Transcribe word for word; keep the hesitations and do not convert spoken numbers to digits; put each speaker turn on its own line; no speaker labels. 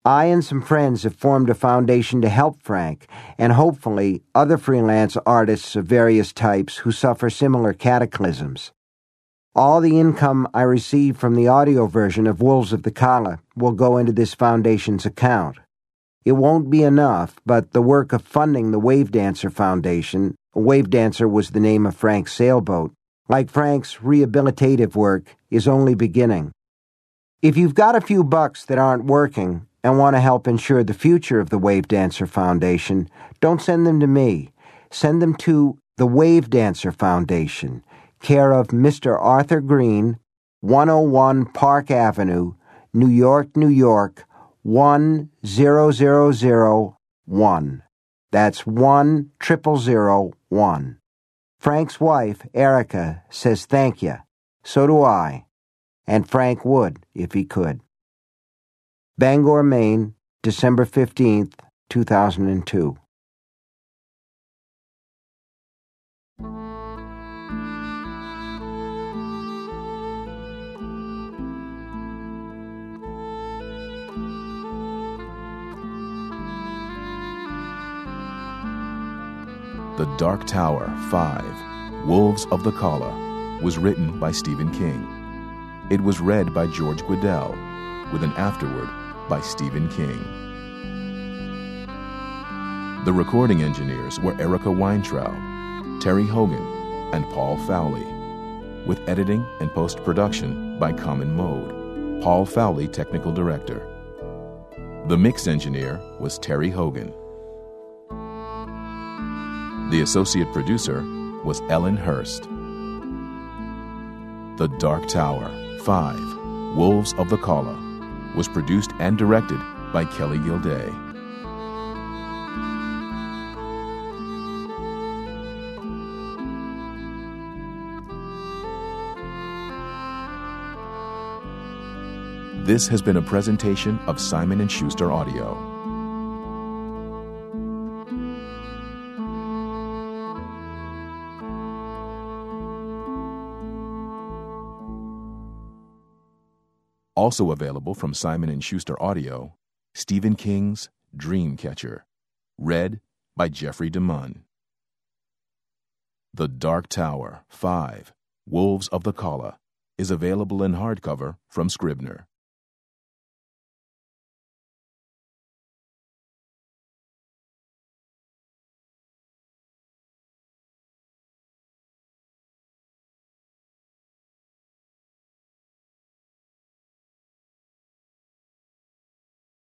I and some friends have formed a foundation to help Frank, and hopefully other freelance artists of various types who suffer similar cataclysms. All the income I receive from the audio version of Wolves of the Kala will go into this foundation's account. It won't be enough, but the work of funding the Wave Dancer Foundation, Wave Dancer was the name of Frank's sailboat, like Frank's rehabilitative work, is only beginning. If you've got a few bucks that aren't working and want to help ensure the future of the Wave Dancer Foundation, don't send them to me. Send them to the Wave Dancer Foundation, care of Mister Arthur Green, one oh one Park Avenue, New York, New York, one zero zero zero one. That's one triple zero one. Frank's wife, Erica, says thank you. So do I. And Frank would, if he could. Bangor, Maine, December fifteenth, two thousand two.
The Dark Tower five, Wolves of the Kala, was written by Stephen King. It was read by George Guidall, with an afterword by Stephen King. The recording engineers were Erica Weintraub, Terry Hogan, and Paul Fowley, with editing and post-production by Common Mode, Paul Fowley, technical director. The mix engineer was Terry Hogan. The associate producer was Ellen Hurst. The Dark Tower five, Wolves of the Kala, was produced and directed by Kelly Gilday. This has been a presentation of Simon and Schuster Audio. Also available from Simon and Schuster Audio, Stephen King's Dreamcatcher, read by Jeffrey DeMunn. The Dark Tower five, Wolves of the Kala, is available in hardcover from Scribner.